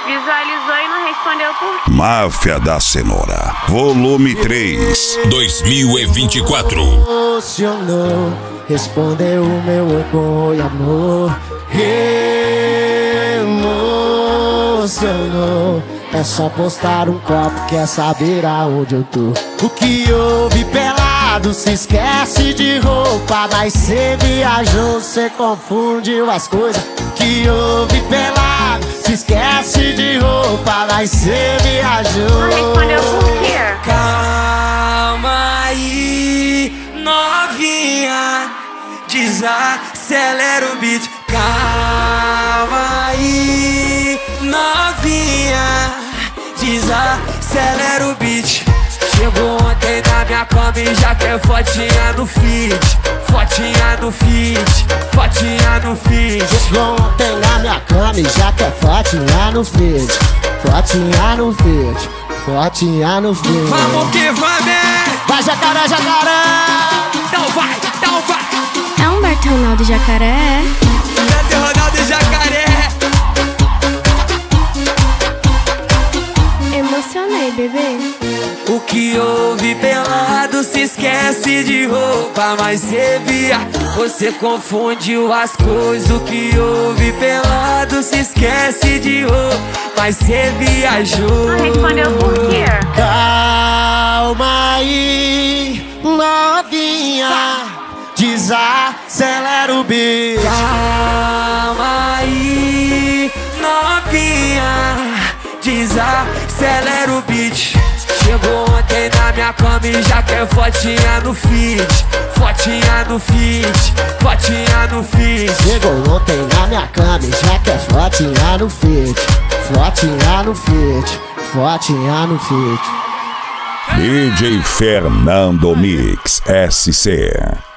Visualizou e não respondeu por quê? Máfia da Cenoura, volume 3, 2024. Emocionou, respondeu o meu oi com oi, amor. Emocionou, é só postar um copo, quer saber aonde eu tô. O que houve pelado, se esquece de roupa, mas cê viajou, cê confundiu as coisas. O que houve pelado, se esquece de roupa, mas cê viajou. Não respondeu por quê? Calma aí, novinha, desacelera o beat. Calma aí, novinha, desacelera o beat. Chegou ontem na minha cama e já quer fotinha no feed. Fotinha no feed, fotinha no feed. Chegou ontem na minha cama e já quer fotinha no feed. Fotinha no feed, fotinha no feed. Vamos que vamos! Vai jacaré, jacaré! Então vai, então vai! É Humberto Ronaldo Jacaré? Humberto Ronaldo Jacaré! Emocionei, bebê. O que houve pelado, se esquece de roupa, mas cê via, você confundiu as coisas. O que houve pelado, se esquece de roupa, mas cê viajou. Não respondeu por quê? Calma aí, novinha, desacelera o beat. Calma aí, novinha, desacelera o beat. Chegou ontem na minha cama e já quer fotinha no feed. Fotinha no feed, fotinha no feed. Chegou ontem na minha cama e já quer fotinha no feed. Fotinha no feed, fotinha no feed. DJ Fernando Mix SC.